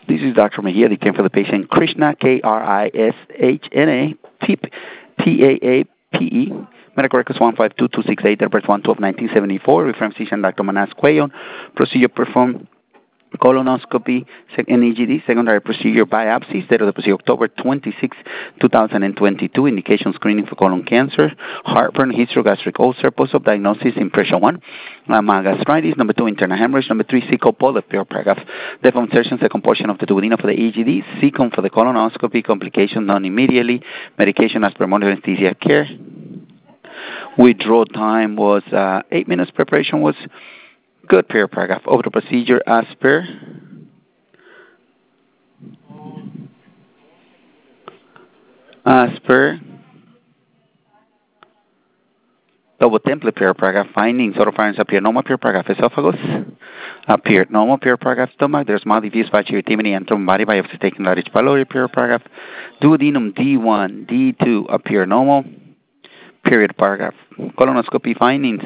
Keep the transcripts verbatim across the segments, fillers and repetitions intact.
This is Doctor Mejia, dictating for the patient Krishna, K R I S H N A, P A A P E. Medical records one five two two six eight, date one twelve nineteen seventy-four. Reference physician Doctor Manas Cuello. Procedure performed colonoscopy, N E G D, secondary procedure biopsy. Date of the procedure October twenty-sixth, two thousand twenty-two. Indication screening for colon cancer, heartburn, histogastric ulcer, post-op diagnosis, impression one, um, gastritis. Number two, internal hemorrhage. Number three, cecal polyp, pure paragraph. Depth of insertion, second portion of the duodenum for the E G D. Cecum for the colonoscopy. Complication done immediately. Medication as per monitor anesthesia care. Withdraw time was uh, eight minutes. Preparation was good, per paragraph. Over the procedure as per as per double template, per paragraph. Findings: oropharynx appear normal, per paragraph. Esophagus appeared normal, per paragraph. Stomach, there's mild diffuse vascular irritation and thrombotic body biopsy taken large pylori, per paragraph. Duodenum D one, D two appear normal, period, paragraph. Colonoscopy findings: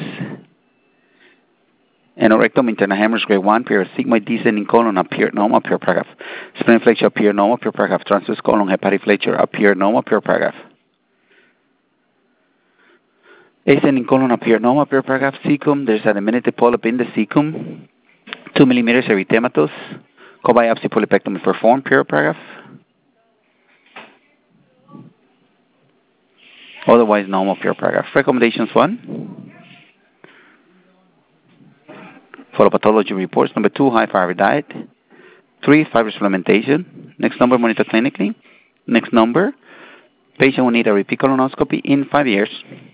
anorectum, internal hemorrhage grade one, period. Sigmoid descending colon appeared normal, pure paragraph. Splenic flexure appeared normal, pure paragraph. Transverse colon hepatic flexure appeared normal, pure paragraph. Ascending colon appeared normal, pure paragraph. Cecum, there's a diminutive polyp in the cecum, two millimeters erythematous. Co-biopsy polypectomy performed, pure paragraph. Otherwise normal, pure paragraph. Recommendations one. Follow pathology reports. Number two, high fiber diet. Three, fiber supplementation. Next number, monitor clinically. Next number, patient will need a repeat colonoscopy in five years.